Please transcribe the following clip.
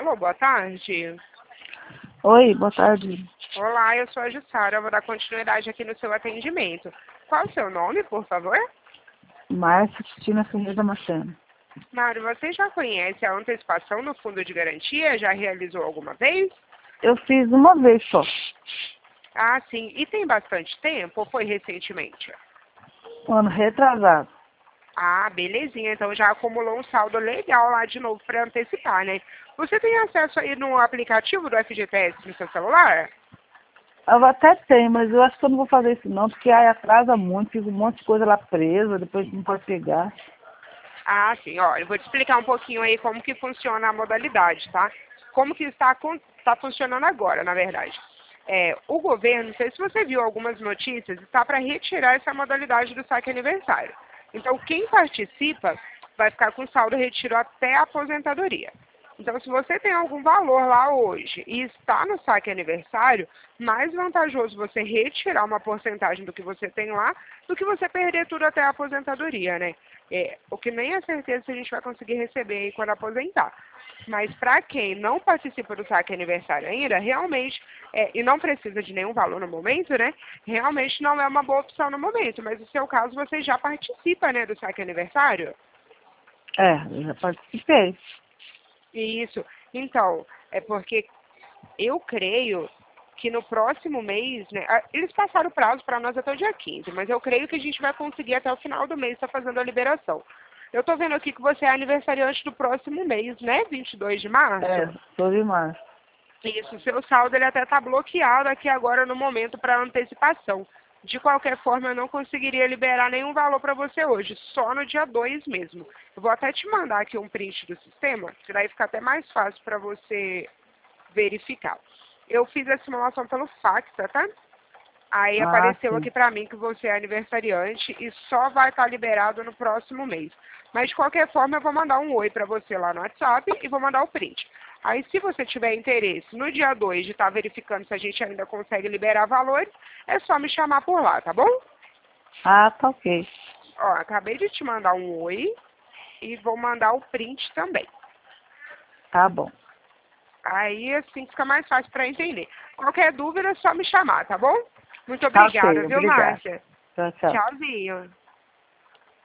Alô, boa tarde. Oi, boa tarde. Olá, eu sou a Jussara. Eu vou dar continuidade aqui no seu atendimento. Qual o seu nome, por favor? Márcia Cristina Ferreira Damasceno. Mário, você já conhece a antecipação no fundo de garantia? Já realizou alguma vez? Eu fiz uma vez só. Ah, sim. E tem bastante tempo ou foi recentemente? Um ano retrasado. Ah, belezinha. Então já acumulou um saldo legal lá de novo para antecipar, né? Você tem acesso aí no aplicativo do FGTS no seu celular? Eu até tenho, mas eu acho que eu não vou fazer isso não, porque aí atrasa muito, fica um monte de coisa lá presa, depois não pode pegar. Ah, sim. Ó, eu vou te explicar um pouquinho aí como que funciona a modalidade, tá? Como que está funcionando agora, na verdade. O governo, não sei se você viu algumas notícias, está para retirar essa modalidade do saque aniversário. Então, quem participa vai ficar com saldo retiro até a aposentadoria. Então, se você tem algum valor lá hoje e está no saque aniversário, mais vantajoso você retirar uma porcentagem do que você tem lá do que você perder tudo até a aposentadoria, né? O que nem é certeza se a gente vai conseguir receber aí quando aposentar. Mas para quem não participa do saque aniversário ainda, realmente, e não precisa de nenhum valor no momento, né? Realmente não é uma boa opção no momento. Mas no seu caso, você já participa, né, do saque aniversário? Eu já participei. Isso. Então, é porque eu creio que no próximo mês, né? Eles passaram o prazo para nós até o dia 15, mas eu creio que a gente vai conseguir até o final do mês estar fazendo a liberação. Eu tô vendo aqui que você é aniversariante do próximo mês, né? 22 de março. Sou de março. Isso, seu saldo ele até está bloqueado aqui agora no momento para antecipação. De qualquer forma, eu não conseguiria liberar nenhum valor para você hoje, só no dia 2 mesmo. Eu vou até te mandar aqui um print do sistema, que daí fica até mais fácil para você verificar. Eu fiz a simulação pelo fax, tá? Aí Ah, apareceu sim. aqui pra mim que você é aniversariante e só vai estar liberado no próximo mês. Mas de qualquer forma eu vou mandar um oi pra você lá no WhatsApp e vou mandar o print. Aí se você tiver interesse no dia 2 de estar verificando se a gente ainda consegue liberar valores, é só me chamar por lá, tá bom? Ah, tá ok. Ó, acabei de te mandar um oi e vou mandar o print também. Tá bom. Aí assim fica mais fácil para entender. Qualquer dúvida é só me chamar, tá bom? Muito Tá obrigada, ok, viu, obrigada. Márcia? Tchau, tchau. Tchauzinho.